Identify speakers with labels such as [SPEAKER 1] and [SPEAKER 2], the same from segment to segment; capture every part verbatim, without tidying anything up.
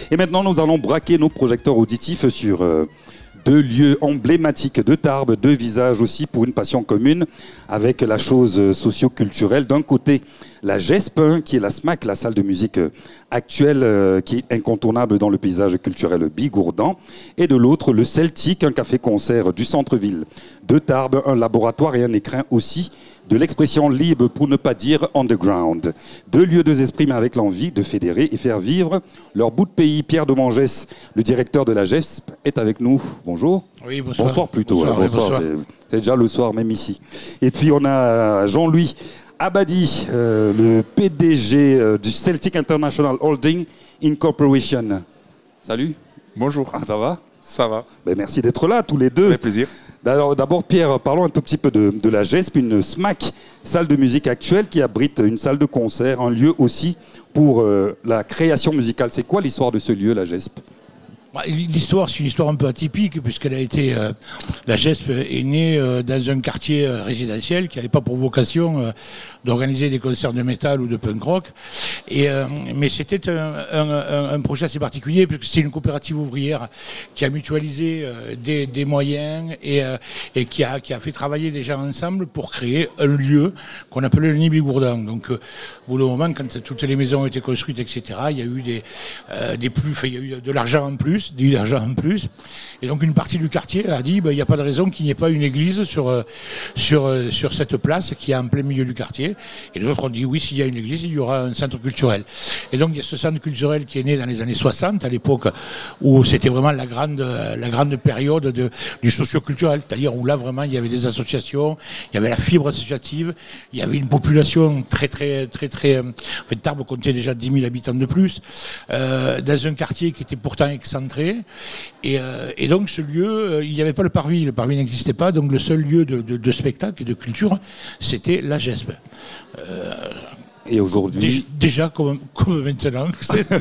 [SPEAKER 1] Et maintenant, nous allons braquer nos projecteurs auditifs sur euh, deux lieux emblématiques de Tarbes, deux visages aussi pour une passion commune avec la chose socio-culturelle. D'un côté, la GESP, hein, qui est la SMAC, la salle de musique actuelle euh, qui est incontournable dans le paysage culturel bigourdan. Et de l'autre, le Celtic, un café-concert du centre-ville de Tarbes, un laboratoire et un écrin aussi de l'expression libre, pour ne pas dire underground. Deux lieux, deux esprits, mais avec l'envie de fédérer et faire vivre leur bout de pays. Pierre de Mangès, le directeur de la GESP, est avec nous. Bonjour.
[SPEAKER 2] Oui, bonsoir.
[SPEAKER 1] Bonsoir plutôt.
[SPEAKER 2] Bonsoir,
[SPEAKER 1] hein, bonsoir.
[SPEAKER 2] bonsoir.
[SPEAKER 1] C'est, c'est déjà le soir, même ici. Et puis on a Jean-Louis Abadi, euh, le P D G euh, du Celtic International Holding Incorporation. Salut.
[SPEAKER 3] Bonjour.
[SPEAKER 1] Ah, ça va?
[SPEAKER 3] Ça va.
[SPEAKER 1] Ben, merci d'être là, tous les deux.
[SPEAKER 3] Avec plaisir.
[SPEAKER 1] Alors, d'abord, Pierre, parlons un tout petit peu de, de la GESP, une SMAC, salle de musique actuelle qui abrite une salle de concert, un lieu aussi pour euh, la création musicale. C'est quoi l'histoire de ce lieu, la GESP ?
[SPEAKER 2] L'histoire, c'est une histoire un peu atypique, puisqu'elle a été. Euh, la GESP est née euh, dans un quartier euh, résidentiel qui n'avait pas pour vocation euh, d'organiser des concerts de métal ou de punk rock. Et, euh, mais c'était un, un, un projet assez particulier, puisque c'est une coopérative ouvrière qui a mutualisé euh, des, des moyens et, euh, et qui, a, qui a fait travailler des gens ensemble pour créer un lieu qu'on appelait le Nid Bigourdan. Donc, euh, au bout d'un moment, quand toutes les maisons ont été construites, et cetera, il y a eu des, euh, des plus, il y a eu de l'argent en plus. Du l'argent en plus. Et donc une partie du quartier a dit ben, il n'y a pas de raison qu'il n'y ait pas une église sur, sur, sur cette place qui est en plein milieu du quartier. Et les autres ont dit oui, s'il y a une église, il y aura un centre culturel. Et donc il y a ce centre culturel qui est né dans les années soixante, à l'époque où c'était vraiment la grande, la grande période de, du socio-culturel, c'est-à-dire où là vraiment il y avait des associations, il y avait la fibre associative, il y avait une population très très très très... En fait, Tarbes comptait déjà dix mille habitants de plus, euh, dans un quartier qui était pourtant excentré. Et, euh, et donc ce lieu, euh, il n'y avait pas le parvis, le parvis n'existait pas, donc le seul lieu de, de, de spectacle et de culture, c'était la GESP. Euh,
[SPEAKER 1] Et aujourd'hui...
[SPEAKER 2] Déjà, comme, comme maintenant.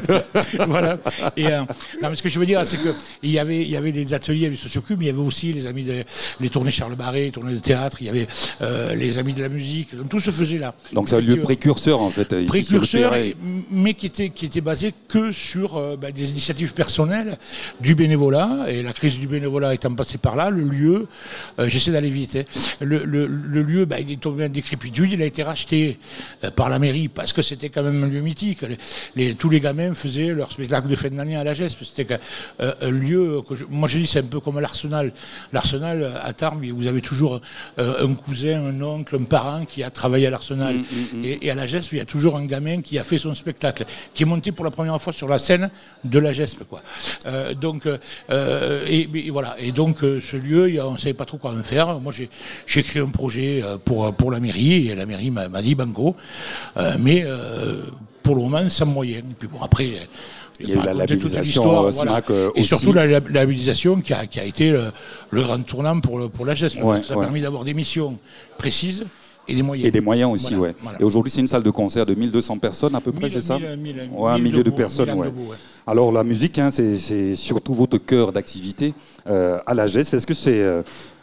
[SPEAKER 2] Voilà. Et, euh, non, mais ce que je veux dire, c'est qu'il y avait, il y avait des ateliers du sociocube, mais il y avait aussi les amis de, les tournées Charles Barré, les tournées de théâtre, il y avait euh, les amis de la musique, donc tout se faisait là.
[SPEAKER 1] Donc c'est un lieu précurseur, en fait. Ici,
[SPEAKER 2] précurseur, et, mais qui était, qui était basé que sur euh, bah, des initiatives personnelles, du bénévolat, et la crise du bénévolat étant passée par là, le lieu, euh, j'essaie d'aller vite, hein, le, le, le lieu, bah, il est tombé en décrépitude, il a été racheté euh, par la mairie, parce que c'était quand même un lieu mythique. Les, les, tous les gamins faisaient leur spectacle de fin d'année à la GESP. C'était euh, un lieu, que je, moi je dis c'est un peu comme l'Arsenal. L'Arsenal à Tarbes, vous avez toujours euh, un cousin, un oncle, un parent qui a travaillé à l'Arsenal. Mmh, mmh, mmh. Et, et à la GESP, il y a toujours un gamin qui a fait son spectacle, qui est monté pour la première fois sur la scène de la GESP, quoi. Euh, donc, euh, et, et voilà. Et donc ce lieu, on ne savait pas trop quoi en faire. Moi j'ai, j'ai créé un projet pour, pour la mairie, et la mairie m'a, m'a dit banco. Euh, mais euh, pour le moment sans moyens. Et puis bon, après,
[SPEAKER 1] il y a eu la labellisation euh,
[SPEAKER 2] voilà.
[SPEAKER 1] SMAC euh,
[SPEAKER 2] et
[SPEAKER 1] aussi.
[SPEAKER 2] surtout la, la labellisation qui a, qui a été le, le grand tournant pour, le, pour la GESP.
[SPEAKER 1] Ouais,
[SPEAKER 2] ça a
[SPEAKER 1] ouais.
[SPEAKER 2] permis d'avoir des missions précises et des moyens.
[SPEAKER 1] Et des moyens aussi,
[SPEAKER 2] voilà,
[SPEAKER 1] ouais.
[SPEAKER 2] Voilà.
[SPEAKER 1] Et aujourd'hui, c'est une salle de concert de mille deux cents personnes à peu près,
[SPEAKER 2] mille,
[SPEAKER 1] c'est ça
[SPEAKER 2] mille, mille,
[SPEAKER 1] ouais, un millier de personnes, ouais.
[SPEAKER 2] Debout, ouais.
[SPEAKER 1] Alors la musique, hein, c'est, c'est surtout votre cœur d'activité euh, à la GESP. Est-ce que c'est, euh,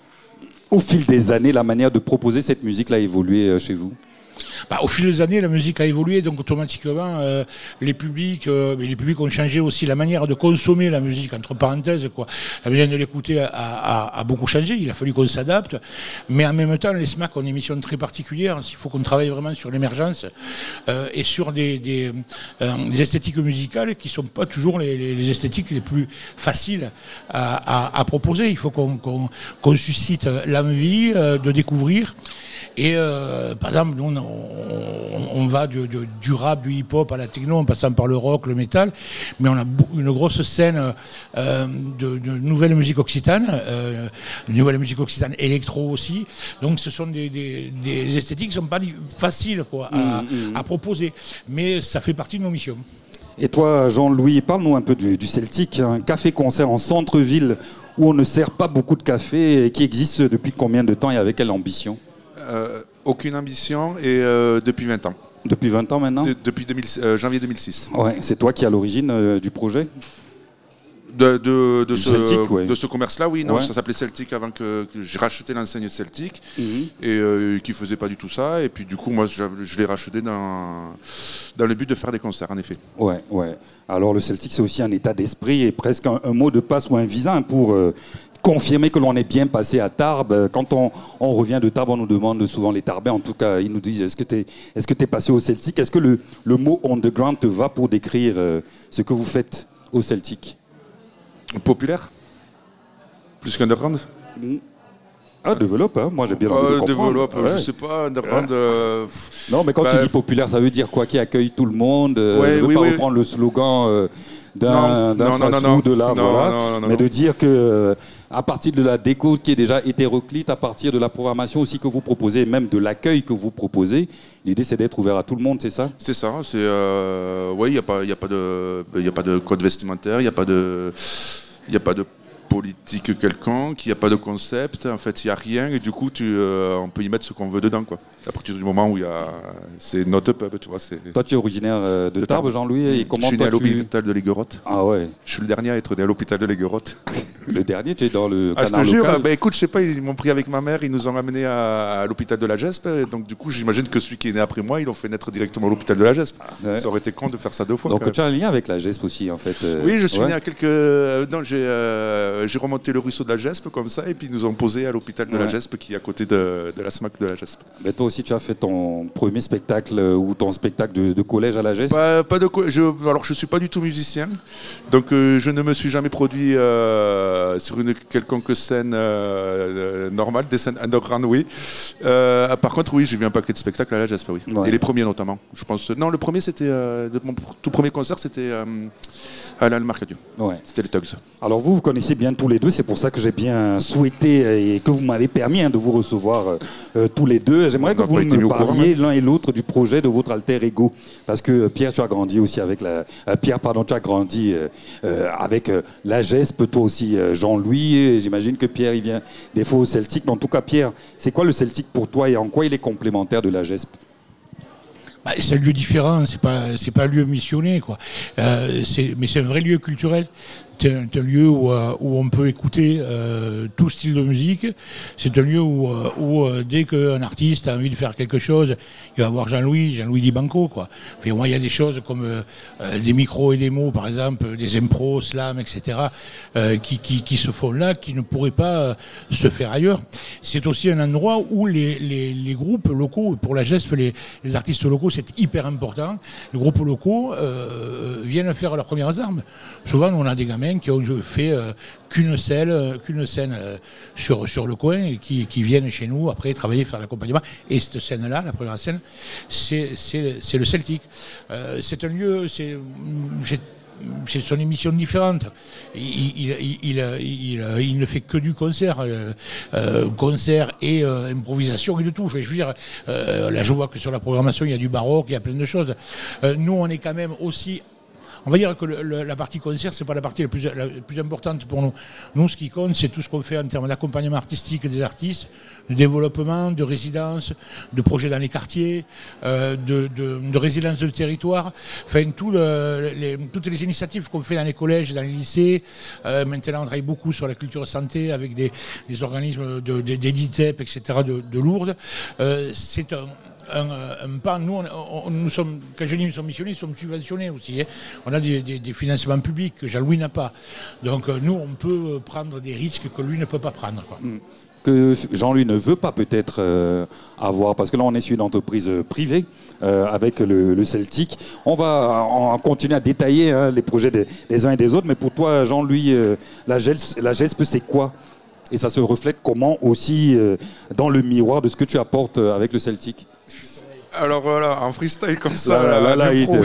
[SPEAKER 1] au fil des années, la manière de proposer cette musique-là a évolué euh, chez vous ?
[SPEAKER 2] Bah, au fil des années, la musique a évolué, donc automatiquement, euh, les publics, euh, les publics ont changé aussi la manière de consommer la musique, entre parenthèses, quoi. La manière de l'écouter a, a, a beaucoup changé. Il a fallu qu'on s'adapte, mais en même temps, les SMAC ont une mission très particulière. Il faut qu'on travaille vraiment sur l'émergence euh, et sur des, des, euh, des esthétiques musicales qui sont pas toujours les, les, les esthétiques les plus faciles à, à, à proposer. Il faut qu'on, qu'on, qu'on suscite l'envie euh, de découvrir. Et euh, par exemple, nous, on, on, on va du, du, du rap, du hip-hop à la techno, en passant par le rock, le métal, mais on a une grosse scène euh, de, de nouvelle musique occitane, euh, de nouvelle musique occitane électro aussi. Donc ce sont des, des, des esthétiques qui ne sont pas faciles quoi, à, mmh, mmh. à proposer, mais ça fait partie de nos missions.
[SPEAKER 1] Et toi, Jean-Louis, parle-nous un peu du, du Celtic, un café-concert en centre-ville où on ne sert pas beaucoup de café et qui existe depuis combien de temps et avec quelle ambition ?
[SPEAKER 3] Euh, aucune ambition et euh, depuis vingt ans.
[SPEAKER 1] Depuis vingt ans maintenant ?
[SPEAKER 3] De, Depuis deux mille, euh, janvier deux mille six.
[SPEAKER 1] Ouais, c'est toi qui es à l'origine euh, du projet ?
[SPEAKER 3] De, de, de, ce,
[SPEAKER 1] Celtic, ouais.
[SPEAKER 3] de ce commerce-là, oui. Non,
[SPEAKER 1] Ouais.
[SPEAKER 3] ça s'appelait Celtic avant que, que j'ai racheté l'enseigne Celtic
[SPEAKER 1] Mm-hmm.
[SPEAKER 3] et euh, qui faisait pas du tout ça. Et puis du coup, moi, je, je l'ai racheté dans, dans le but de faire des concerts, en effet.
[SPEAKER 1] Ouais, ouais. Alors le Celtic, c'est aussi un état d'esprit et presque un, un mot de passe ou un visa hein, pour euh, confirmer que l'on est bien passé à Tarbes. Quand on, on revient de Tarbes, on nous demande souvent les Tarbais, en tout cas, ils nous disent est-ce que tu es, est-ce que tu es passé au Celtic? Est-ce que le, le mot underground te va pour décrire euh, ce que vous faites au Celtic?
[SPEAKER 3] Populaire? Plus qu'underground?
[SPEAKER 1] Mm. Ah, développe, hein. Moi j'ai bien envie
[SPEAKER 3] euh,
[SPEAKER 1] de comprendre.
[SPEAKER 3] Développe,
[SPEAKER 1] Ouais.
[SPEAKER 3] je sais pas, underground... Euh,
[SPEAKER 1] Non, mais quand
[SPEAKER 3] bah,
[SPEAKER 1] tu dis populaire, ça veut dire quoi? Qui accueille tout le monde euh,
[SPEAKER 3] Ouais,
[SPEAKER 1] Je ne veux
[SPEAKER 3] oui,
[SPEAKER 1] pas
[SPEAKER 3] oui.
[SPEAKER 1] reprendre le slogan euh, d'un
[SPEAKER 3] Non,
[SPEAKER 1] d'un
[SPEAKER 3] non, non,
[SPEAKER 1] fast
[SPEAKER 3] non,
[SPEAKER 1] food, de là,
[SPEAKER 3] non,
[SPEAKER 1] voilà.
[SPEAKER 3] non, non, non,
[SPEAKER 1] mais
[SPEAKER 3] non.
[SPEAKER 1] de dire que euh, à partir de la déco qui est déjà hétéroclite, à partir de la programmation aussi que vous proposez, et même de l'accueil que vous proposez, l'idée c'est d'être ouvert à tout le monde, c'est ça?
[SPEAKER 3] C'est ça, c'est... Euh, oui, il n'y a, pas- y a, pas de- y a pas de code vestimentaire, il n'y a pas de... Il a pas de politique quelconque, il n'y a pas de concept, en fait il n'y a rien et du coup tu, euh, on peut y mettre ce qu'on veut dedans quoi. À partir du moment où il y a, c'est notre pub, tu vois. C'est...
[SPEAKER 1] Toi tu es originaire euh, de,
[SPEAKER 3] De
[SPEAKER 1] Tarbes,
[SPEAKER 3] Tarbes.
[SPEAKER 1] Jean-Louis, et comment
[SPEAKER 3] je suis né
[SPEAKER 1] toi,
[SPEAKER 3] à
[SPEAKER 1] tu...
[SPEAKER 3] l'hôpital de l'Aiguerotte.
[SPEAKER 1] Ah ouais,
[SPEAKER 3] Je suis le dernier à être né à l'hôpital de l'Aiguerotte.
[SPEAKER 1] le dernier tu es dans le
[SPEAKER 3] Ah, je te
[SPEAKER 1] canard
[SPEAKER 3] jure,
[SPEAKER 1] local.
[SPEAKER 3] bah, écoute, je sais pas, ils m'ont pris avec ma mère, ils nous ont amenés à, à l'hôpital de la Gespe, et donc du coup j'imagine que celui qui est né après moi, ils l'ont fait naître directement à l'hôpital de la Gespe.
[SPEAKER 1] Ouais.
[SPEAKER 3] Ça aurait été con de faire ça deux fois.
[SPEAKER 1] Donc
[SPEAKER 3] quand
[SPEAKER 1] tu as un lien avec la G E S P aussi en fait. euh,
[SPEAKER 3] Oui, je suis
[SPEAKER 1] ouais.
[SPEAKER 3] né à quelques. euh, Non, j'ai euh, j'ai remonté le ruisseau de la Gespe comme ça, et puis ils nous ont posé à l'hôpital de
[SPEAKER 1] Ouais.
[SPEAKER 3] la Gespe qui est à côté de, de la S M A C de la Gespe.
[SPEAKER 1] Mais toi aussi tu as fait ton premier spectacle euh, ou ton spectacle de, de collège à la G E S P.
[SPEAKER 3] Pas, pas de co- je, alors je suis pas du tout musicien, donc euh, je ne me suis jamais produit euh, sur une quelconque scène euh, euh, normale, des scènes underground, oui. Euh, par contre, oui, j'ai vu un paquet de spectacles à la Gespe, oui.
[SPEAKER 1] Ouais.
[SPEAKER 3] Et les premiers notamment. Je pense. Non, le premier c'était euh, de mon tout premier concert, c'était euh, à la Marcadieu.
[SPEAKER 1] Ouais.
[SPEAKER 3] C'était les Tugs.
[SPEAKER 1] Alors vous, vous connaissez bien tous les deux, c'est pour ça que j'ai bien souhaité euh, et que vous m'avez permis hein, de vous recevoir euh, euh, tous les deux. J'aimerais
[SPEAKER 3] On
[SPEAKER 1] que
[SPEAKER 3] n'a
[SPEAKER 1] vous
[SPEAKER 3] pas été mis
[SPEAKER 1] me
[SPEAKER 3] au courant,
[SPEAKER 1] parliez l'un et l'autre du projet de votre alter ego. Parce que euh, Pierre, tu as grandi aussi avec la... euh, Pierre, pardon, tu as grandi euh, euh, avec euh, la G E S P, toi aussi euh, Jean-Louis. Et j'imagine que Pierre, il vient des fois au Celtic. Mais en tout cas, Pierre, c'est quoi le Celtic pour toi et en quoi il est complémentaire de la G E S P?
[SPEAKER 2] Bah, c'est un lieu différent, c'est pas c'est pas un lieu missionné quoi. Euh, c'est, mais c'est un vrai lieu culturel. C'est un, c'est un lieu où, euh, où on peut écouter euh, tout style de musique. C'est un lieu où, euh, où euh, dès qu'un artiste a envie de faire quelque chose, il va voir Jean-Louis, Jean-Louis Di Banco quoi. Enfin, moi, il y a des choses comme euh, euh, des micros et des mots, par exemple, des impros, slam, et cetera, euh, qui, qui, qui se font là, qui ne pourraient pas euh, se faire ailleurs. C'est aussi un endroit où les, les, les groupes locaux, pour la G E S P, les, les artistes locaux, c'est hyper important. Les groupes locaux euh, viennent faire leurs premières armes. Souvent, on a des gamins qui ont fait euh, qu'une scène, qu'une scène euh, sur, sur le coin et qui, qui viennent chez nous après travailler, faire l'accompagnement. Et cette scène-là, la première scène, c'est, c'est, c'est le Celtic. Euh, c'est un lieu, c'est, c'est, c'est son émission différente. Il, il, il, il, il, il ne fait que du concert, euh, euh, concert et euh, improvisation et de tout. Enfin, je veux dire, euh, là je vois que sur la programmation il y a du baroque, il y a plein de choses. Euh, nous on est quand même aussi... On va dire que le, le, la partie concert, c'est pas la partie la plus, la plus importante pour nous. Nous, ce qui compte, c'est tout ce qu'on fait en termes d'accompagnement artistique des artistes, de développement, de résidence, de projets dans les quartiers, euh, de, de, de résidence de territoire. Enfin, tout le, les, toutes les initiatives qu'on fait dans les collèges, dans les lycées. Euh, maintenant, on travaille beaucoup sur la culture santé avec des, des organismes de, de, des D I T E P, et cetera, de, de Lourdes. Euh, c'est un... Un, un pan, nous, on, on, nous sommes, quand je dis nous sommes missionnés, nous sommes subventionnés aussi. Hein. On a des, des, des financements publics que Jean-Louis n'a pas. Donc nous, on peut prendre des risques que lui ne peut pas prendre. Quoi.
[SPEAKER 1] Que Jean-Louis ne veut pas peut-être euh, avoir, parce que là on est sur une entreprise privée euh, avec le, le Celtic. On va on continuer à détailler hein, les projets des, des uns et des autres, mais pour toi Jean-Louis, euh, la G E S P, la G E S P c'est quoi? Et ça se reflète comment aussi euh, dans le miroir de ce que tu apportes euh, avec le Celtic?
[SPEAKER 3] Alors voilà, en freestyle comme ça,
[SPEAKER 1] là, là, là,
[SPEAKER 3] l'impro.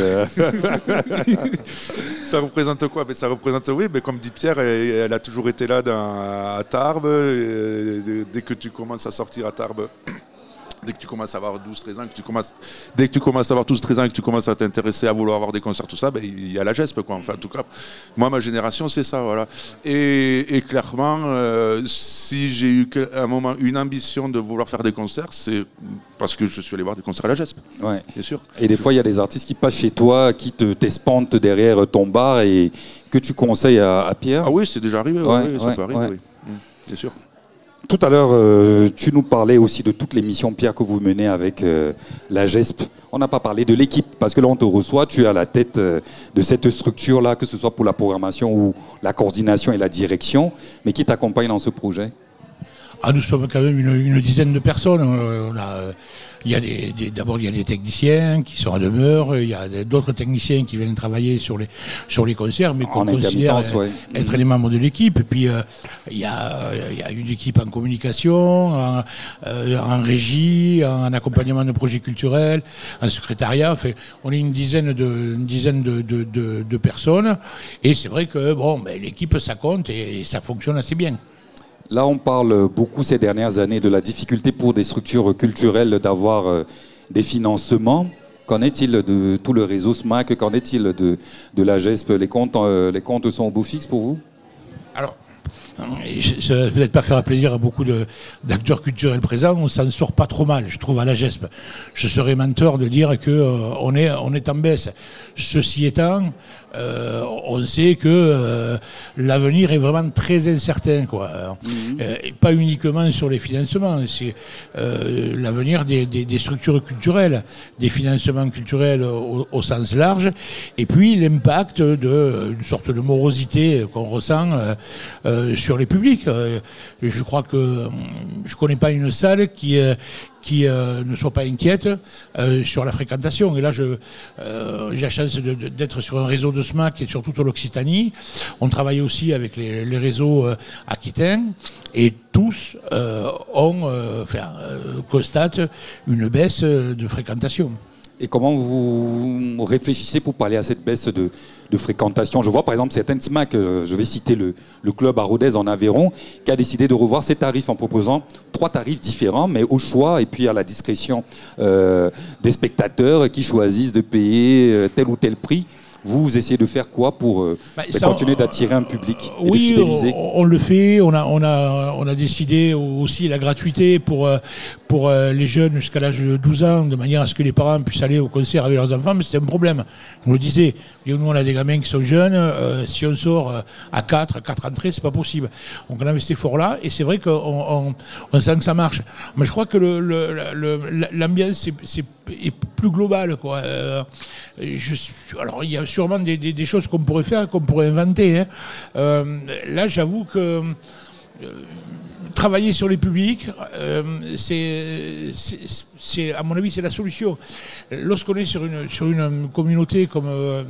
[SPEAKER 1] il
[SPEAKER 3] Ça représente quoi? Ben, ça représente, oui, ben, comme dit Pierre, elle, elle a toujours été là dans, à Tarbes. Et dès que tu commences à sortir à Tarbes, Dès que tu commences à avoir douze treize ans, que tu commences, dès que tu commences à avoir douze treize ans et que tu commences à t'intéresser, à vouloir avoir des concerts, tout ça, ben, il y a la GESP, quoi. Enfin, en tout cas, moi, ma génération, c'est ça, voilà. Et, et clairement, euh, si j'ai eu à un moment une ambition de vouloir faire des concerts, c'est parce que je suis allé voir des concerts à la GESP.
[SPEAKER 1] Ouais.
[SPEAKER 3] Bien sûr.
[SPEAKER 1] Et des fois, il y a des artistes qui passent chez toi, qui te t'espantent derrière ton bar et que tu conseilles à, à Pierre.
[SPEAKER 3] Ah oui, c'est déjà arrivé,
[SPEAKER 1] ouais,
[SPEAKER 3] oui, ça
[SPEAKER 1] ouais,
[SPEAKER 3] peut arriver,
[SPEAKER 1] ouais.
[SPEAKER 3] oui. Mmh, bien sûr.
[SPEAKER 1] Tout à l'heure, euh, tu nous parlais aussi de toutes les missions, Pierre, que vous menez avec euh, la GESP. On n'a pas parlé de l'équipe, parce que là, on te reçoit, tu es à la tête euh, de cette structure-là, que ce soit pour la programmation ou la coordination et la direction, mais qui t'accompagne dans ce projet?
[SPEAKER 2] Ah, nous sommes quand même une, une dizaine de personnes. On a, il y a des, des, d'abord, il y a des techniciens qui sont à demeure, il y a d'autres techniciens qui viennent travailler sur les, sur les concerts, mais qu'on considère ouais. être les membres de l'équipe. Et puis, euh, il, y a, il y a une équipe en communication, en, euh, en régie, en accompagnement de projets culturels, en secrétariat. Enfin, on est une dizaine de, une dizaine de, de, de, de personnes. Et c'est vrai que bon, ben, l'équipe, ça compte et, et ça fonctionne assez bien.
[SPEAKER 1] Là, on parle beaucoup ces dernières années de la difficulté pour des structures culturelles d'avoir euh, des financements. Qu'en est-il de tout le réseau S M A C? Qu'en est-il de, de la GESP? Les comptes, euh, les comptes sont au beau fixe pour vous?
[SPEAKER 2] Alors, ça ne va peut-être pas faire plaisir à beaucoup de, d'acteurs culturels présents, on s'en sort pas trop mal, je trouve, à la GESP. Je serais menteur de dire qu'on euh, est, on est en baisse. Ceci étant, euh, on sait que euh, l'avenir est vraiment très incertain, quoi. Mmh. Euh, et pas uniquement sur les financements, c'est euh, l'avenir des, des, des structures culturelles, des financements culturels au, au sens large, et puis l'impact d'une sorte de morosité qu'on ressent euh, euh, sur les publics. Euh, je crois que je connais pas une salle qui euh, qui euh, ne soit pas inquiète euh, sur la fréquentation. Et là, je, euh, j'ai la chance de, de, d'être sur un réseau de S M A C qui est sur toute l'Occitanie. On travaille aussi avec les, les réseaux euh, aquitains et tous euh, ont, euh, enfin, euh, constatent une baisse de fréquentation.
[SPEAKER 1] Et comment vous réfléchissez pour parler à cette baisse de, de fréquentation? Je vois par exemple certaines S M A C, je vais citer le, le club à Rodez en Aveyron, qui a décidé de revoir ses tarifs en proposant trois tarifs différents, mais au choix et puis à la discrétion euh, des spectateurs qui choisissent de payer tel ou tel prix. Vous, vous essayez de faire quoi pour euh, bah, ça, continuer d'attirer un public et
[SPEAKER 2] oui,
[SPEAKER 1] de fidéliser?
[SPEAKER 2] on, on le fait. On a, on a, on a décidé aussi la gratuité pour, pour les jeunes jusqu'à l'âge de douze ans, de manière à ce que les parents puissent aller au concert avec leurs enfants. Mais c'est un problème. On le disait. Nous, on a des gamins qui sont jeunes. Euh, si on sort à quatre, quatre entrées, c'est pas possible. Donc, on avait cet effort-là. Et c'est vrai qu'on on, on sent que ça marche. Mais je crois que le, le, le, l'ambiance c'est, c'est, est plus globale, quoi. Euh, je, alors, il y a sûrement des, des, des choses qu'on pourrait faire, qu'on pourrait inventer. Hein. Euh, là, j'avoue que euh, travailler sur les publics, euh, c'est, c'est, c'est, à mon avis, c'est la solution. Lorsqu'on est sur une, sur une communauté comme euh,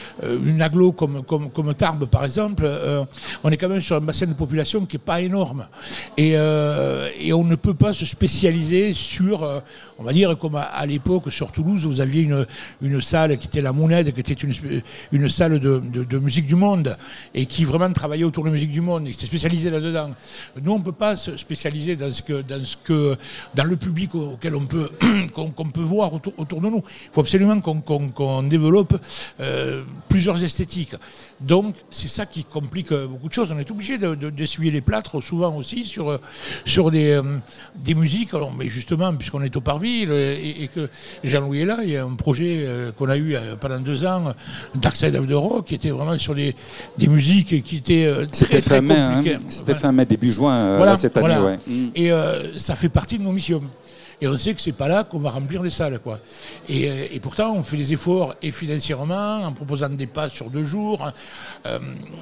[SPEAKER 2] une agglo comme, comme, comme Tarbes, par exemple, euh, on est quand même sur un bassin de population qui n'est pas énorme. Et, euh, et on ne peut pas se spécialiser sur, euh, on va dire, comme à, à l'époque sur Toulouse, vous aviez une, une salle qui était la Mounette, qui était une, une salle de, de, de musique du monde, et qui vraiment travaillait autour de la musique du monde, et qui était spécialisée là-dedans. Nous, on ne peut pas se spécialiser dans, ce que, dans, ce que, dans le public auquel on peut Qu'on, qu'on peut voir autour, autour de nous. Il faut absolument qu'on, qu'on, qu'on développe euh, plusieurs esthétiques. Donc, c'est ça qui complique beaucoup de choses. On est obligé de, de, d'essuyer les plâtres, souvent aussi, sur, sur des, euh, des musiques. Alors, mais justement, puisqu'on est au Parvis et, et que Jean-Louis est là, il y a un projet euh, qu'on a eu euh, pendant deux ans, Dark Side of the Rock, qui était vraiment sur des, des musiques qui étaient euh, très,
[SPEAKER 1] C'était
[SPEAKER 2] très
[SPEAKER 1] fin
[SPEAKER 2] compliquées.
[SPEAKER 1] Mai, hein. C'était fin mai, début juin euh,
[SPEAKER 2] voilà,
[SPEAKER 1] cette année.
[SPEAKER 2] voilà.
[SPEAKER 1] Ouais.
[SPEAKER 2] Et euh, ça fait partie de nos missions. Et on sait que c'est pas là qu'on va remplir les salles, quoi. Et, et pourtant, on fait des efforts, et financièrement, en proposant des passes sur deux jours. Euh,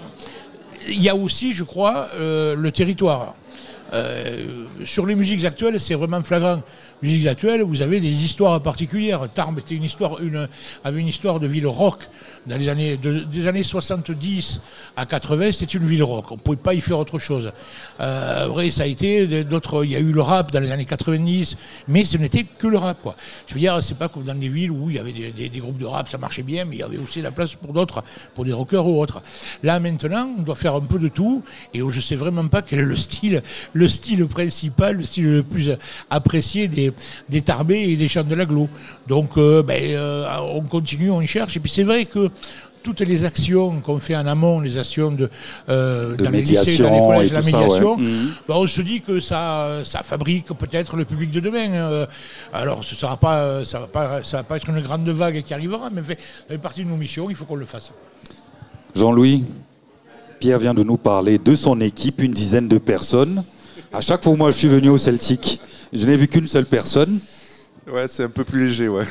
[SPEAKER 2] il y a aussi, je crois, euh, le territoire. Euh, sur les musiques actuelles, c'est vraiment flagrant. Musiques actuelles, vous avez des histoires particulières. Tarbes était une histoire, une, avait une histoire de ville rock dans les années, de, des années soixante-dix à quatre-vingts, c'était une ville rock. On ne pouvait pas y faire autre chose. Euh, vrai, ça a été d'autres. Il y a eu le rap dans les années quatre-vingt-dix, mais ce n'était que le rap, quoi. Je veux dire, c'est pas comme dans des villes où il y avait des, des, des groupes de rap, ça marchait bien, mais il y avait aussi la place pour d'autres, pour des rockers ou autres. Là, maintenant, on doit faire un peu de tout, et je sais vraiment pas quel est le style le style principal, le style le plus apprécié des, des Tarbais et des chants de l'agglo. Donc euh, ben, euh, on continue, on cherche. Et puis c'est vrai que toutes les actions qu'on fait en amont, les actions de, euh,
[SPEAKER 1] de
[SPEAKER 2] dans les lycées, dans les collèges, la médiation,
[SPEAKER 1] ça, ouais. mmh.
[SPEAKER 2] ben on se dit que ça, ça fabrique peut-être le public de demain. Euh, alors ce sera pas, ça va pas, ça va pas être une grande vague qui arrivera, mais fait, ça fait partie de nos missions, il faut qu'on le fasse.
[SPEAKER 1] Jean-Louis, Pierre vient de nous parler de son équipe, une dizaine de personnes. À chaque fois où moi je suis venu au Celtic, je n'ai vu qu'une seule personne.
[SPEAKER 3] Ouais, c'est un peu plus léger, ouais.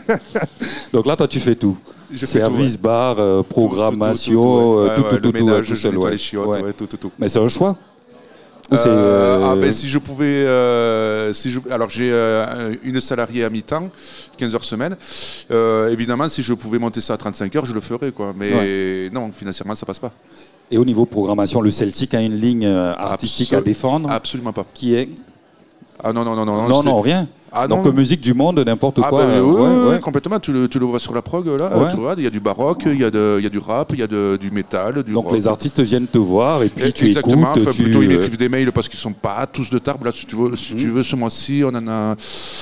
[SPEAKER 1] Donc là, toi, tu fais tout.
[SPEAKER 3] Je fais
[SPEAKER 1] Service,
[SPEAKER 3] tout, ouais.
[SPEAKER 1] bar, euh, programmation,
[SPEAKER 3] tout, tout, tout, ouais.
[SPEAKER 1] tout,
[SPEAKER 3] ouais,
[SPEAKER 1] tout,
[SPEAKER 3] ouais,
[SPEAKER 1] tout,
[SPEAKER 3] le ménage,
[SPEAKER 1] tout,
[SPEAKER 3] je
[SPEAKER 1] seul,
[SPEAKER 3] nettoie
[SPEAKER 1] ouais.
[SPEAKER 3] les chiottes,
[SPEAKER 1] Ouais.
[SPEAKER 3] ouais, tout, tout, tout.
[SPEAKER 1] Mais c'est un choix. Ou
[SPEAKER 3] Euh,
[SPEAKER 1] c'est, euh...
[SPEAKER 3] Ah ben si je pouvais, euh, si je, alors j'ai euh, une salariée à mi-temps, quinze heures semaine. Euh, évidemment, si je pouvais monter ça à trente-cinq heures, je le ferais, quoi. Mais ouais. Non, financièrement, ça passe pas.
[SPEAKER 1] Et au niveau programmation, le Celtic a une ligne artistique Absol- à défendre.
[SPEAKER 3] Absolument pas.
[SPEAKER 1] Qui est
[SPEAKER 3] Ah non non non non
[SPEAKER 1] non non, non rien.
[SPEAKER 3] Ah,
[SPEAKER 1] donc
[SPEAKER 3] non.
[SPEAKER 1] musique du monde, n'importe
[SPEAKER 3] ah,
[SPEAKER 1] quoi.
[SPEAKER 3] Ben,
[SPEAKER 1] euh,
[SPEAKER 3] oui,
[SPEAKER 1] ouais, ouais.
[SPEAKER 3] complètement. Tu le, tu le vois sur la prog là.
[SPEAKER 1] Ouais.
[SPEAKER 3] Tu regardes, il y a du baroque, il y a de, il y a du rap, il y a de, du métal, du
[SPEAKER 1] donc
[SPEAKER 3] rock.
[SPEAKER 1] les artistes viennent te voir et puis
[SPEAKER 3] et,
[SPEAKER 1] tu
[SPEAKER 3] exactement,
[SPEAKER 1] écoutes.
[SPEAKER 3] Enfin,
[SPEAKER 1] tu...
[SPEAKER 3] plutôt ils m'écrivent des mails parce qu'ils sont pas tous de Tarbes. Là, si tu veux, si mmh. tu veux, ce mois-ci, on en a,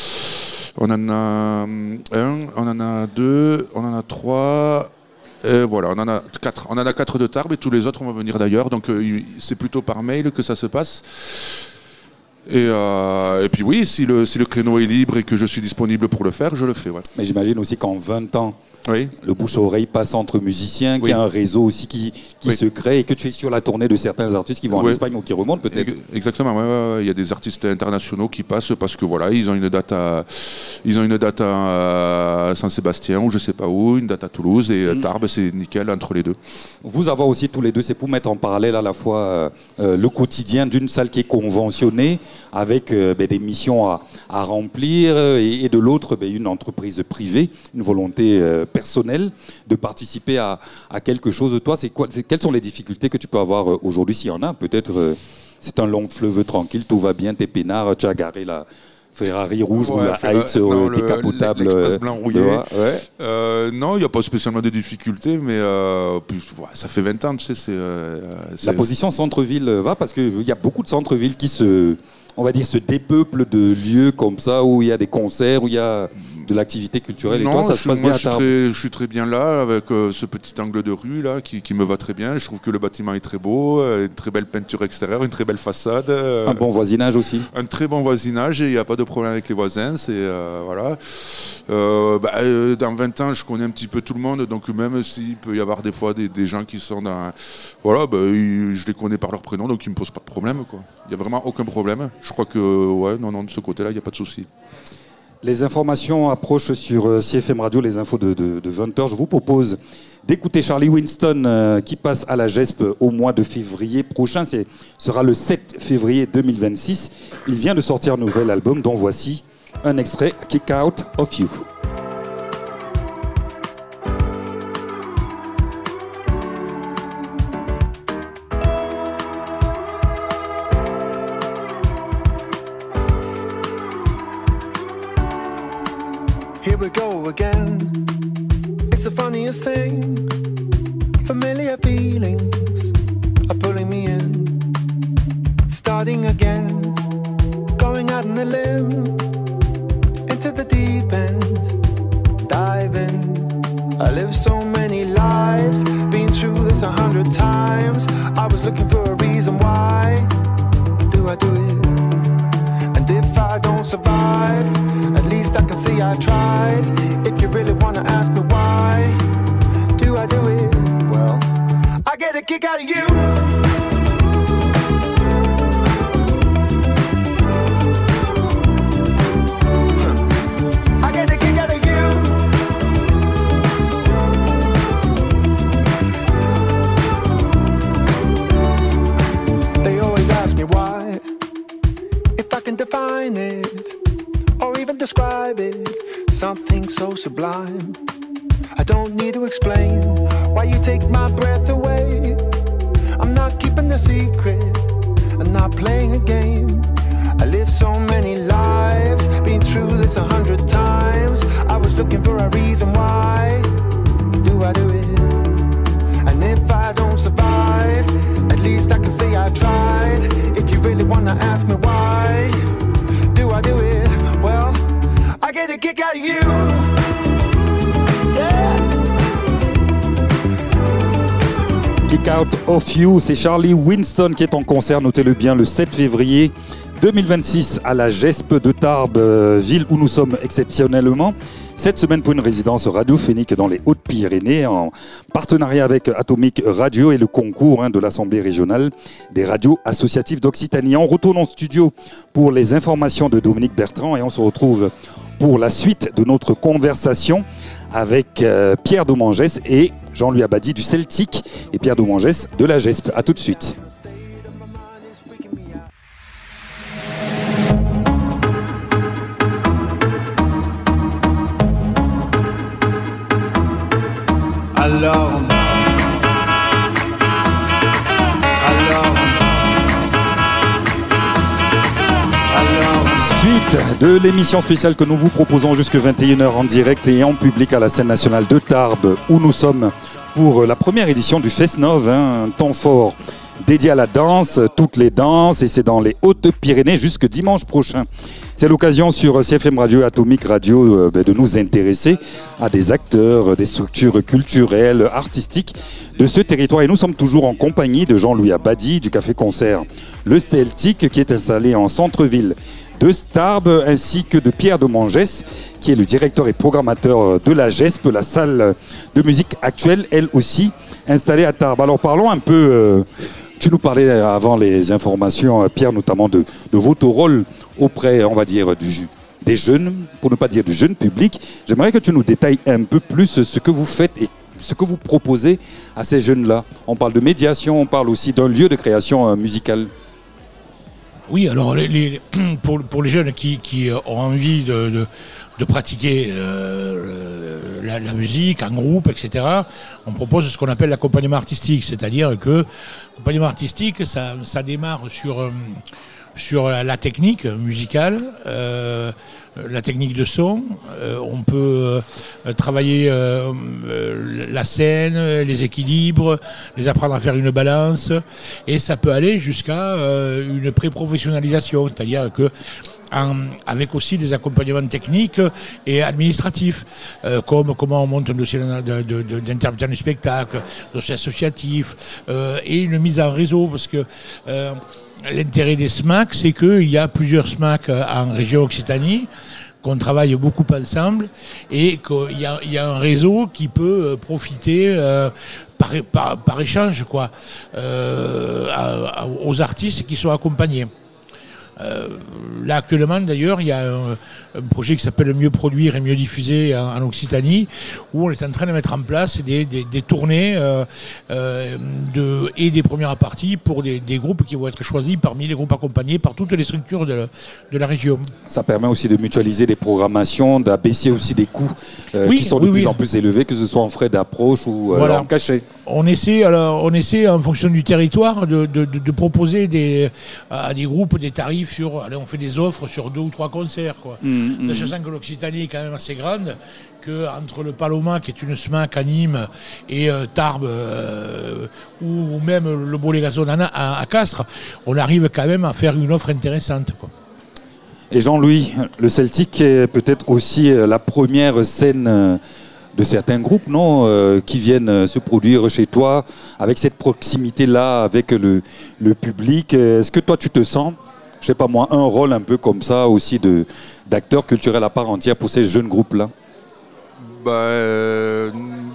[SPEAKER 3] on en a un, on en a deux, on en a trois. Et voilà, on en a quatre. On en a quatre de Tarbes et tous les autres vont venir d'ailleurs. Donc euh, c'est plutôt par mail que ça se passe. Et, euh, et puis oui, si le, si le créneau est libre et que je suis disponible pour le faire, je le fais. Ouais.
[SPEAKER 1] Mais j'imagine aussi qu'en vingt ans,
[SPEAKER 3] oui.
[SPEAKER 1] le bouche-à-oreille passe entre musiciens, qu'il oui. y a un réseau aussi qui, qui oui. se crée et que tu es sur la tournée de certains artistes qui vont oui. en Espagne ou qui remontent peut-être.
[SPEAKER 3] Exactement, ouais, ouais, ouais. Il y a des artistes internationaux qui passent parce que voilà, ils ont une date à, ils ont une date à Saint-Sébastien ou je sais pas où, une date à Toulouse et mmh. Tarbes, c'est nickel entre les deux.
[SPEAKER 1] Vous avoir aussi tous les deux, c'est pour mettre en parallèle à la fois euh, le quotidien d'une salle qui est conventionnée avec euh, ben, des missions à, à remplir et, et de l'autre ben, une entreprise privée, une volonté euh, personnelle de participer à, à quelque chose. Toi, c'est quoi, c'est, quelles sont les difficultés que tu peux avoir euh, aujourd'hui, s'il y en a? Peut-être euh, c'est un long fleuve tranquille, tout va bien, t'es peinard, tu as garé la Ferrari rouge ouais, ou la Heights euh, décapotable.
[SPEAKER 3] L'Express blanc rouillé.
[SPEAKER 1] Ouais.
[SPEAKER 3] Euh, non, il n'y a pas spécialement de difficultés, mais euh, puis, ouais, ça fait vingt ans, tu sais. C'est, euh, c'est,
[SPEAKER 1] la position centre-ville va parce qu'il y a beaucoup de centres-villes qui se, on va dire, se dépeuplent de lieux comme ça où il y a des concerts, où il y a de l'activité culturelle.
[SPEAKER 3] Non,
[SPEAKER 1] et toi, ça se passe
[SPEAKER 3] moi,
[SPEAKER 1] bien à
[SPEAKER 3] je, suis très, je suis très bien là, avec euh, ce petit angle de rue là, qui, qui me va très bien. Je trouve que le bâtiment est très beau, euh, une très belle peinture extérieure, une très belle façade. Euh,
[SPEAKER 1] un bon voisinage aussi.
[SPEAKER 3] Un très bon voisinage et il n'y a pas de problème avec les voisins. C'est, euh, voilà. Euh, bah, euh, dans vingt ans, je connais un petit peu tout le monde, donc même s'il peut y avoir des fois des, des gens qui sont dans... Voilà, bah, je les connais par leur prénom, donc ils ne me posent pas de problème, quoi. Il n'y a vraiment aucun problème. Je crois que, ouais, non, non, de ce côté-là, il n'y a pas de souci.
[SPEAKER 1] Les informations approchent sur C F M Radio, les infos de, de, de vingt heures. Je vous propose d'écouter Charlie Winston euh, qui passe à la GESP au mois de février prochain. Ce sera le sept février deux mille vingt-six. Il vient de sortir un nouvel album dont voici un extrait, Kick Out of You.
[SPEAKER 4] Here we go again. It's the funniest thing. Familiar feelings are pulling me in. Starting again. Going out on a limb. Into the deep end. Diving. I lived so many lives. Been through this a hundred times. I was looking for a reason why. Do I do it? And if I don't survive, at least I can see I tried. If you really wanna ask me why, do I do it? Well, I get a kick out of you. I get a kick out of you. They always ask me why, if I can define it or even describe it, something so sublime. I don't need to explain why you take my breath away. I'm not keeping a secret, I'm not playing a game. I lived so many lives, been through this a hundred times. I was looking for a reason why. Do I do it? And if I don't survive, at least I can say I tried. If you really wanna wanna ask me why do I do it? Well, I get a kick out of you. Yeah.
[SPEAKER 1] Kick Out of You, c'est Charlie Winston qui est en concert, notez-le bien, le sept février deux mille vingt-six à la GESP de Tarbes, euh, ville où nous sommes exceptionnellement cette semaine pour une résidence radiophonique dans les Hautes-Pyrénées en partenariat avec Atomic Radio et le concours hein, de l'Assemblée régionale des radios associatives d'Occitanie. On retourne en studio pour les informations de Dominique Bertrand et on se retrouve pour la suite de notre conversation avec euh, Pierre Domangès et Jean-Louis Abadi du Celtic et Pierre Domangès de la GESP. A tout de suite.
[SPEAKER 5] Alors, alors, alors.
[SPEAKER 1] Suite de l'émission spéciale que nous vous proposons jusqu'à vingt et une heures en direct et en public à la scène nationale de Tarbes, où nous sommes pour la première édition du Fest-Nov, hein, un temps fort dédié à la danse, toutes les danses, et c'est dans les Hautes-Pyrénées jusque dimanche prochain. C'est l'occasion sur C F M Radio et Atomic Radio euh, de nous intéresser à des acteurs, des structures culturelles, artistiques de ce territoire. Et nous sommes toujours en compagnie de Jean-Louis Abadi du Café-Concert Le Celtic, qui est installé en centre-ville de Tarbes, ainsi que de Pierre Domangès, qui est le directeur et programmateur de la GESP, la salle de musique actuelle, elle aussi installée à Tarbes. Alors parlons un peu, euh, tu nous parlais avant les informations, Pierre, notamment de, de votre rôle auprès, on va dire, du, des jeunes, pour ne pas dire du jeune public. J'aimerais que tu nous détailles un peu plus ce que vous faites et ce que vous proposez à ces jeunes-là. On parle de médiation, on parle aussi d'un lieu de création euh, musicale.
[SPEAKER 2] Oui, alors les, les, pour, pour les jeunes qui, qui ont envie de, de, de pratiquer euh, la, la musique en groupe, et cetera, on propose ce qu'on appelle l'accompagnement artistique. C'est-à-dire que l'accompagnement artistique, ça, ça démarre sur... Euh, sur la technique musicale, euh, la technique de son. Euh, on peut euh, travailler euh, euh, la scène, les équilibres, les apprendre à faire une balance, et ça peut aller jusqu'à euh, une pré-professionnalisation, c'est-à-dire que En, avec aussi des accompagnements techniques et administratifs, euh, comme comment on monte un dossier de, de, de, d'intermittent du spectacle, dossier associatif, euh, et une mise en réseau, parce que euh, l'intérêt des S M A C, c'est qu'il y a plusieurs S M A C en région Occitanie, qu'on travaille beaucoup ensemble, et qu'il y a, il y a un réseau qui peut profiter euh, par, par, par échange quoi, euh, à, à, aux artistes qui sont accompagnés. Euh, là actuellement d'ailleurs il y a un, un projet qui s'appelle Mieux produire et mieux diffuser en, en Occitanie, où on est en train de mettre en place des, des, des tournées euh, euh, de, et des premières parties pour des, des groupes qui vont être choisis parmi les groupes accompagnés par toutes les structures de la, de la région. Ça
[SPEAKER 1] permet aussi de mutualiser des programmations, d'abaisser aussi des coûts euh, oui, qui sont de oui, plus oui. en plus élevés, que ce soit en frais d'approche ou euh, voilà. en cachet.
[SPEAKER 2] On essaie, alors, on essaie en fonction du territoire de, de, de, de proposer des, à des groupes des tarifs sur, allez, on fait des offres sur deux ou trois concerts, quoi. Mmh, mmh. Sachant que l'Occitanie est quand même assez grande, que entre le Paloma, qui est une S M A C à Nîmes, et euh, Tarbes, euh, ou, ou même le Bollé-Gazon à, à Castres, on arrive quand même à faire une offre intéressante, quoi.
[SPEAKER 1] Et Jean-Louis, le Celtic est peut-être aussi la première scène de certains groupes, non, euh, qui viennent se produire chez toi, avec cette proximité-là, avec le, le public. Est-ce que toi, tu te sens, je sais pas moi, un rôle un peu comme ça aussi de, d'acteur culturel à part entière pour ces jeunes groupes-là?
[SPEAKER 3] Bah, euh,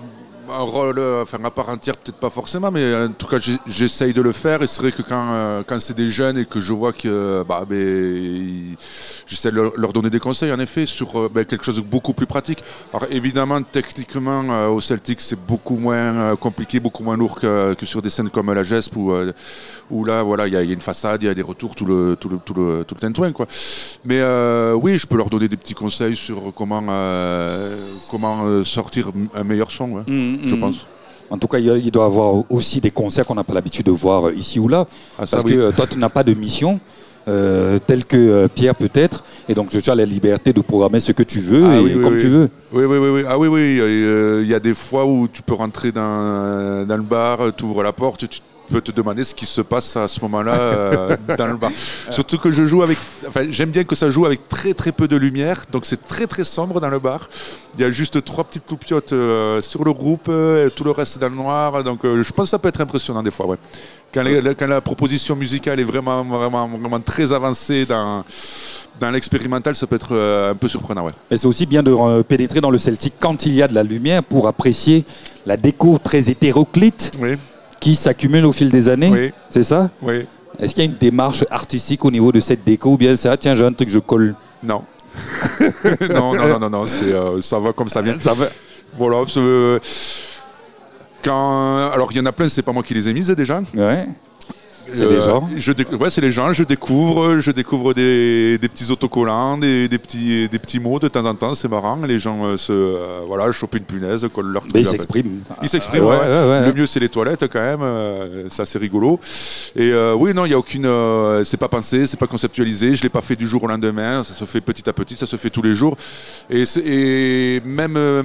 [SPEAKER 3] un rôle enfin, à part entière, peut-être pas forcément, mais en tout cas, j'essaye de le faire. Et c'est vrai que quand, euh, quand c'est des jeunes et que je vois que bah, bah, j'essaie de leur, leur donner des conseils, en effet, sur bah, quelque chose de beaucoup plus pratique. Alors évidemment, techniquement, euh, au Celtic, c'est beaucoup moins euh, compliqué, beaucoup moins lourd que, que sur des scènes comme la GESP, où, euh, où là, voilà, il y, y a une façade, il y a des retours, tout le, tout le, tout le, tout le tintouin, quoi. Mais euh, oui, je peux leur donner des petits conseils sur comment, euh, comment sortir un meilleur son, ouais. Mmh. Je pense.
[SPEAKER 1] En tout cas, il doit y avoir aussi des concerts qu'on n'a pas l'habitude de voir ici ou là. Ah, ça, parce oui. que toi, tu n'as pas de mission, euh, telle que euh, Pierre peut-être. Et donc, tu as la liberté de programmer ce que tu veux ah, et oui, comme
[SPEAKER 3] oui,
[SPEAKER 1] tu
[SPEAKER 3] oui.
[SPEAKER 1] veux.
[SPEAKER 3] Oui, oui, oui. oui. Ah oui, oui. Il euh, y a des fois où tu peux rentrer dans, dans le bar, tu ouvres la porte, tu peux te demander ce qui se passe à ce moment-là euh, dans le bar. Surtout que je joue avec, enfin, j'aime bien que ça joue avec très très peu de lumière, donc c'est très très sombre dans le bar. Il y a juste trois petites loupiottes euh, sur le groupe, euh, tout le reste dans le noir, donc euh, je pense que ça peut être impressionnant des fois, ouais. Quand, les, quand la proposition musicale est vraiment, vraiment, vraiment très avancée dans, dans l'expérimental, ça peut être euh, un peu surprenant. Ouais.
[SPEAKER 1] Et c'est aussi bien de euh, pénétrer dans le celtique quand il y a de la lumière pour apprécier la déco très hétéroclite
[SPEAKER 3] oui.
[SPEAKER 1] qui s'accumule au fil des années.
[SPEAKER 3] Oui.
[SPEAKER 1] C'est ça?
[SPEAKER 3] Oui.
[SPEAKER 1] Est-ce qu'il y a une démarche artistique au niveau de cette déco ou bien c'est ah, tiens, j'ai un truc, je colle?
[SPEAKER 3] Non. non, non, non, non, non, c'est, euh, ça va comme ça vient.
[SPEAKER 1] Ça va.
[SPEAKER 3] Voilà, c'est, euh, Quand... Alors, il y en a plein, c'est pas moi qui les ai mises déjà.
[SPEAKER 1] Ouais. C'est
[SPEAKER 3] euh,
[SPEAKER 1] des gens.
[SPEAKER 3] Je dé... Ouais, c'est les gens. Je découvre, je découvre des, des petits autocollants, des, des, petits, des petits mots de temps en temps. C'est marrant. Les gens euh, se, euh, voilà, chopent une punaise, collent leur truc.
[SPEAKER 1] Mais ils s'expriment.
[SPEAKER 3] Ils s'expriment.
[SPEAKER 1] Ouais,
[SPEAKER 3] ouais.
[SPEAKER 1] Ouais, ouais,
[SPEAKER 3] Le
[SPEAKER 1] ouais.
[SPEAKER 3] mieux, c'est les toilettes quand même. Euh, ça, c'est rigolo. Et euh, oui, non, il y a aucune. Euh, c'est pas pensé, c'est pas conceptualisé. Je l'ai pas fait du jour au lendemain. Ça se fait petit à petit. Ça se fait tous les jours. Et, c'est, et même. Euh,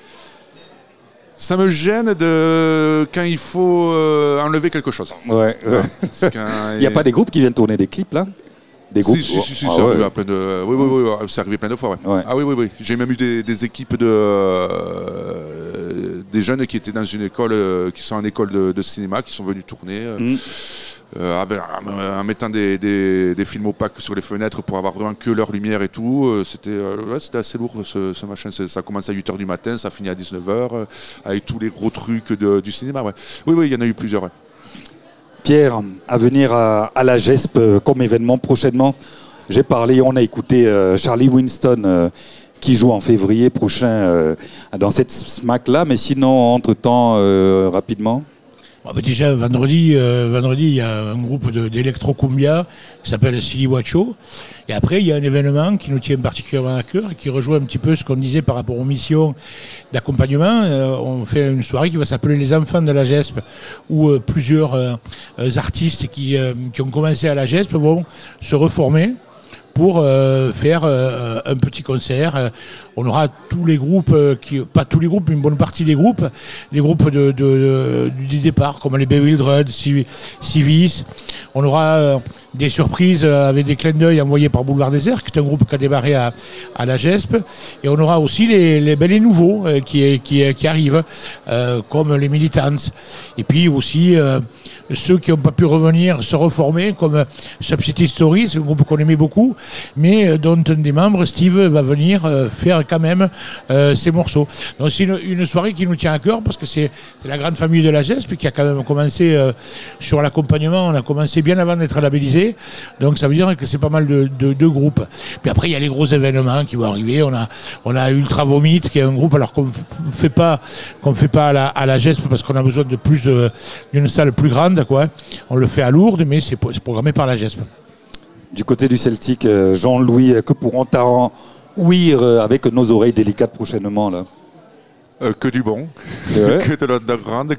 [SPEAKER 3] Ça me gêne de quand il faut euh, enlever quelque chose.
[SPEAKER 1] Ouais, ouais. Il n'y a pas des groupes qui viennent tourner des clips là? Des groupes?
[SPEAKER 3] Si, si, si, si
[SPEAKER 1] ah,
[SPEAKER 3] c'est
[SPEAKER 1] ouais.
[SPEAKER 3] arrivé à plein de. Oui, oui, oui, oui, c'est arrivé plein de fois. Ouais.
[SPEAKER 1] Ouais.
[SPEAKER 3] Ah oui, oui, oui. J'ai même eu des, des équipes de euh, des jeunes qui étaient dans une école, euh, qui sont en école de, de cinéma, qui sont venus tourner. Euh,
[SPEAKER 1] Mm.
[SPEAKER 3] Euh, avec, en mettant des, des, des films opaques sur les fenêtres pour avoir vraiment que leur lumière et tout. Euh, c'était, euh, ouais, c'était assez lourd ce, ce machin. C'est, ça commence à huit heures du matin, ça finit à dix-neuf heures, euh, avec tous les gros trucs de, du cinéma. Ouais. Oui, oui, il y en a eu plusieurs. Ouais.
[SPEAKER 1] Pierre, à venir à, à la GESP euh, comme événement prochainement. J'ai parlé, on a écouté euh, Charlie Winston euh, qui joue en février prochain euh, dans cette SMAC-là, mais sinon, entre-temps, euh, rapidement.
[SPEAKER 2] Bon, bah déjà, vendredi, euh, vendredi, il y a un groupe de, d'électro-cumbia qui s'appelle Silihuacho. Et après, il y a un événement qui nous tient particulièrement à cœur et qui rejoint un petit peu ce qu'on disait par rapport aux missions d'accompagnement. Euh, on fait une soirée qui va s'appeler Les Enfants de la GESP, où euh, plusieurs euh, artistes qui, euh, qui ont commencé à la GESP vont se reformer pour euh, faire euh, un petit concert. Euh, on aura tous les groupes, euh, qui, pas tous les groupes, mais une bonne partie des groupes, les groupes de, de, de, du départ, comme les Bewildered, Civis. On aura euh, des surprises euh, avec des clins d'œil envoyés par Boulevard Désert, qui est un groupe qui a démarré à, à la GESP. Et on aura aussi les, les, ben, les nouveaux euh, qui, qui, qui arrivent, euh, comme les Militants. Et puis aussi euh, ceux qui n'ont pas pu revenir, se reformer, comme Subcity Story, c'est un groupe qu'on aimait beaucoup, mais dont un des membres, Steve, va venir euh, faire quand même euh, ces morceaux. Donc c'est une, une soirée qui nous tient à cœur parce que c'est, c'est la grande famille de la GESP qui a quand même commencé euh, sur l'accompagnement. On a commencé bien avant d'être labellisé, donc ça veut dire que c'est pas mal de, de, de groupes. Puis après il y a les gros événements qui vont arriver. On a on a Ultra Vomit qui est un groupe alors qu'on ne fait pas qu'on fait pas à la, à la GESP parce qu'on a besoin de plus de, d'une salle plus grande quoi. On le fait à Lourdes mais c'est, c'est programmé par la GESP. Du
[SPEAKER 1] côté du Celtic, Jean-Louis, que pourront-on ouïr avec nos oreilles délicates prochainement là?
[SPEAKER 3] Euh, que du bon, que de l'underground.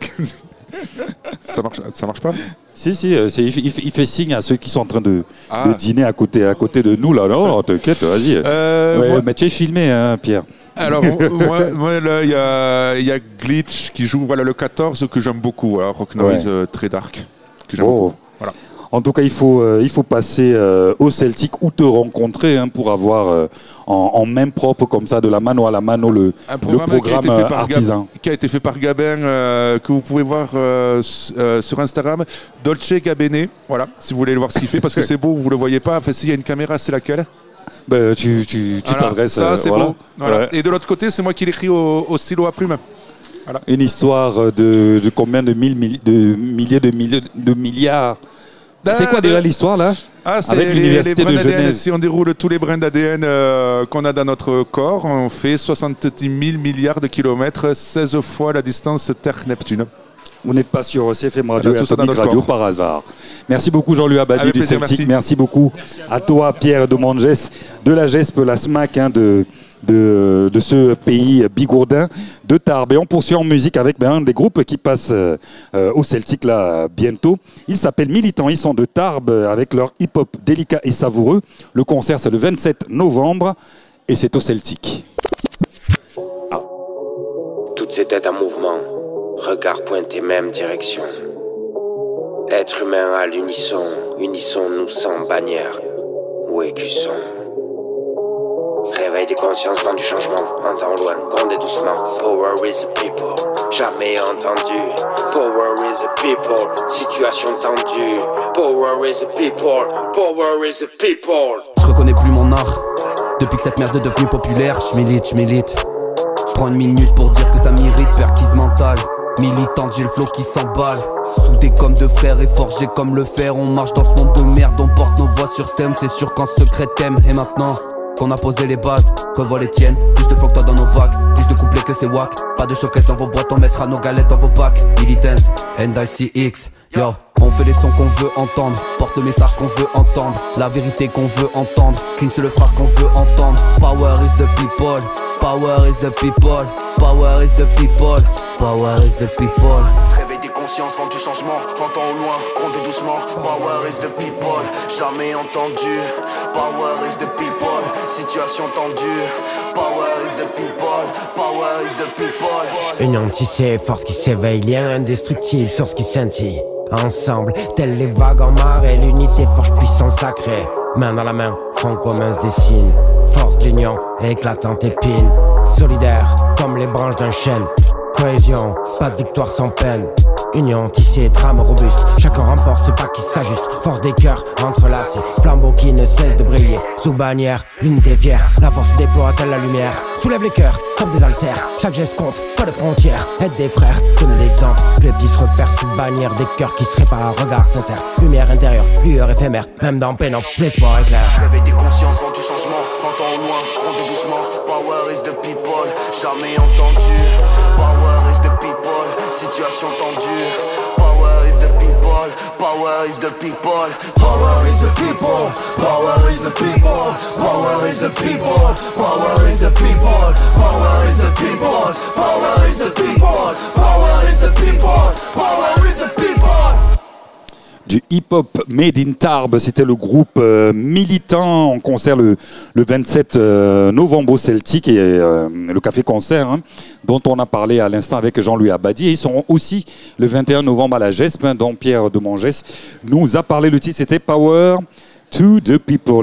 [SPEAKER 3] ça marche, ça marche pas?
[SPEAKER 1] Si, si, c'est, il, il fait signe à ceux qui sont en train de,
[SPEAKER 3] ah.
[SPEAKER 1] de dîner à côté, à côté de nous là. Non, t'inquiète, vas-y.
[SPEAKER 3] Euh,
[SPEAKER 1] ouais,
[SPEAKER 3] moi...
[SPEAKER 1] Mais tu es filmé, hein, Pierre.
[SPEAKER 3] Alors, moi, moi là, il y a, y a Glitch qui joue voilà, le quatorze que j'aime beaucoup, hein, Rock Noise, ouais. euh, très dark, que j'aime oh. beaucoup. Voilà.
[SPEAKER 1] En tout cas, il faut, euh, il faut passer euh, au Celtic ou te rencontrer hein, pour avoir euh, en, en main propre comme ça, de la mano à la mano, le,
[SPEAKER 3] un programme,
[SPEAKER 1] le programme
[SPEAKER 3] qui a été fait par
[SPEAKER 1] artisan.
[SPEAKER 3] Gab, qui a été fait par Gabin, euh, que vous pouvez voir euh, euh, sur Instagram, Dolce Gabene. Voilà, si vous voulez le voir ce qu'il fait, parce que c'est beau, vous ne le voyez pas. Enfin, s'il y a une caméra, c'est laquelle?
[SPEAKER 1] Ben, tu tu, tu voilà, t'adresses.
[SPEAKER 3] Ça, c'est
[SPEAKER 1] voilà.
[SPEAKER 3] beau. Voilà.
[SPEAKER 1] Ouais.
[SPEAKER 3] Et de l'autre côté, c'est moi qui l'écris au, au stylo à plume. Voilà.
[SPEAKER 1] Une histoire de, de combien de, mille, de milliers de, milliers, de milliards. C'était quoi déjà l'histoire là?
[SPEAKER 3] Ah, c'est
[SPEAKER 1] avec
[SPEAKER 3] les,
[SPEAKER 1] l'université
[SPEAKER 3] les
[SPEAKER 1] de Genève.
[SPEAKER 3] Si on déroule tous les brins d'A D N euh, qu'on a dans notre corps, on fait soixante-dix mille milliards de kilomètres, seize fois la distance Terre-Neptune.
[SPEAKER 1] Vous n'êtes pas sur C F M Radio et Atomic Radio
[SPEAKER 3] corps.
[SPEAKER 1] par hasard. Merci beaucoup Jean-Louis Abadi avec du plaisir, Celtic. Merci. merci beaucoup merci à, à toi Pierre Domanges de la GESP, la SMAC hein, de, de, de ce pays bigourdin de Tarbes. Et on poursuit en musique avec ben, un des groupes qui passe euh, au Celtic là bientôt. Ils s'appellent Militants, ils sont de Tarbes avec leur hip-hop délicat et savoureux. Le concert c'est le vingt-sept novembre et c'est au Celtic.
[SPEAKER 6] Ah. Toutes ces têtes en mouvement, regard pointé même direction.
[SPEAKER 7] Être humain à l'unisson, unissons-nous sans bannière ou écusson. Réveil des consciences, vent du changement, entend loin, grondez doucement. Power is the people, jamais entendu. Power is the people, situation tendue. Power is the people, power is the people.
[SPEAKER 8] Je reconnais plus mon art, depuis que cette merde est devenue populaire. J'milite, j'milite. J'prends une minute pour dire que ça m'irrite, perquise mentale. Militante, j'ai le flow qui s'emballe. Soudés comme deux frères et forgés comme le fer. On marche dans ce monde de merde, on porte nos voix sur stem. C'est sûr qu'en secret t'aimes. Et maintenant qu'on a posé les bases, revois les tiennes. Plus de flow que toi dans nos vagues, plus de couplets que c'est wack. Pas de showcase dans vos boîtes, on mettra nos galettes dans vos packs. Militant, N I C X, yo. On fait les sons qu'on veut entendre, porte le message qu'on veut entendre, la vérité qu'on veut entendre, qu'une seule phrase qu'on veut entendre. Power is the people, power is the people, power is the people, power is the people. Réveil des consciences, vent du changement, entend au loin, gronder doucement. Power is the people, jamais entendu. Power is the people, situation tendue. Power is the people, power is the people.
[SPEAKER 9] Union tissée, force qui s'éveille, lien indestructible, source qui scintille. Ensemble, telles les vagues en marée, l'unité forge puissance sacrée. Main dans la main, front commun se dessine. Force de l'union, éclatante épine. Solidaire, comme les branches d'un chêne. Cohésion, pas de victoire sans peine. Union tissée, trame robuste. Chacun remporte ce pas qui s'ajuste. Force des cœurs entrelacés. Flambeau qui ne cesse de briller. Sous bannière, l'unité fière. La force déploie telle la lumière. Soulève les cœurs comme des haltères. Chaque geste compte, pas de frontières. Aide des frères, donne l'exemple. Que les petits se repèrent sous bannière. Des cœurs qui se réparent, regard sincère. Lumière intérieure, lueur éphémère. Même dans pénombre, l'espoir est clair.
[SPEAKER 8] Réveil des consciences, vent du changement. Entend au loin, grondez doucement. Power is the people, jamais entendu. Power is the people, situation tendue. Power is the people, power is the people. Power is the people, power is the people. Power is the people, power is the people. Power is the people, power is the people. Power is the people, power is the people.
[SPEAKER 1] Du hip-hop made in Tarbes, c'était le groupe euh, Militant en concert le, le vingt-sept euh, novembre au Celtic et euh, le Café Concert, hein, dont on a parlé à l'instant avec Jean-Louis Abadi. Et ils seront aussi le vingt et un novembre à la Gesp, hein, dont Pierre de Mongès nous a parlé. Le titre, c'était Power to the People.